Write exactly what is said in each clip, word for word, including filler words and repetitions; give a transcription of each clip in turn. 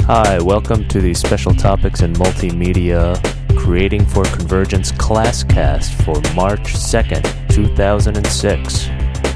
Hi, welcome to the Special Topics and Multimedia Creating for Convergence Classcast for March second, two thousand six.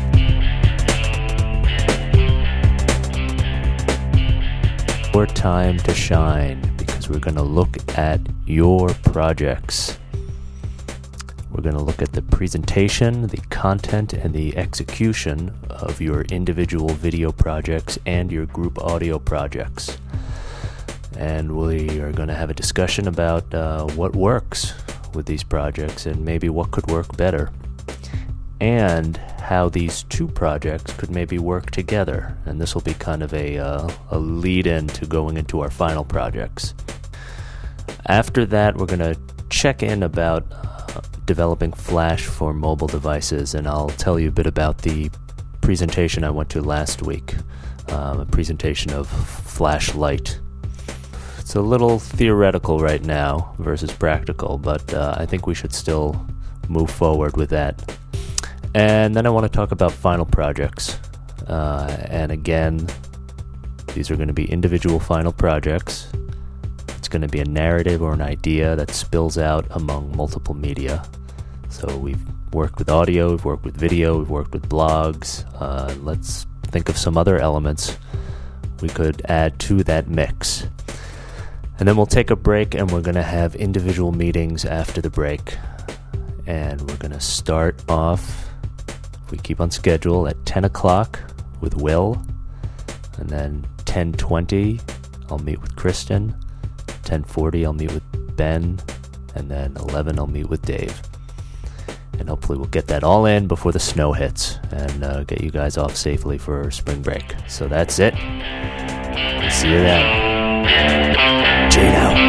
Your time to shine, because we're going to look at your projects. We're going to look at the presentation, the content, and the execution of your individual video projects and your group audio projects. And we are going to have a discussion about uh, what works with these projects and maybe what could work better, and how these two projects could maybe work together. And this will be kind of a, uh, a lead-in to going into our final projects. After that, we're going to check in about uh, developing Flash for mobile devices, and I'll tell you a bit about the presentation I went to last week, um, a presentation of Flash Lite. It's a little theoretical right now versus practical, but uh, I think we should still move forward with that. And then I want to talk about final projects. Uh, and again, these are going to be individual final projects. It's going to be a narrative or an idea that spills out among multiple media. So we've worked with audio, we've worked with video, we've worked with blogs. Uh, let's think of some other elements we could add to that mix. And then we'll take a break, and we're going to have individual meetings after the break. And we're going to start off, if we keep on schedule, at ten o'clock with Will. And then ten twenty, I'll meet with Kristen. ten forty, I'll meet with Ben. And then eleven, I'll meet with Dave. And hopefully we'll get that all in before the snow hits and uh, get you guys off safely for spring break. So that's it. See you then. Jade out.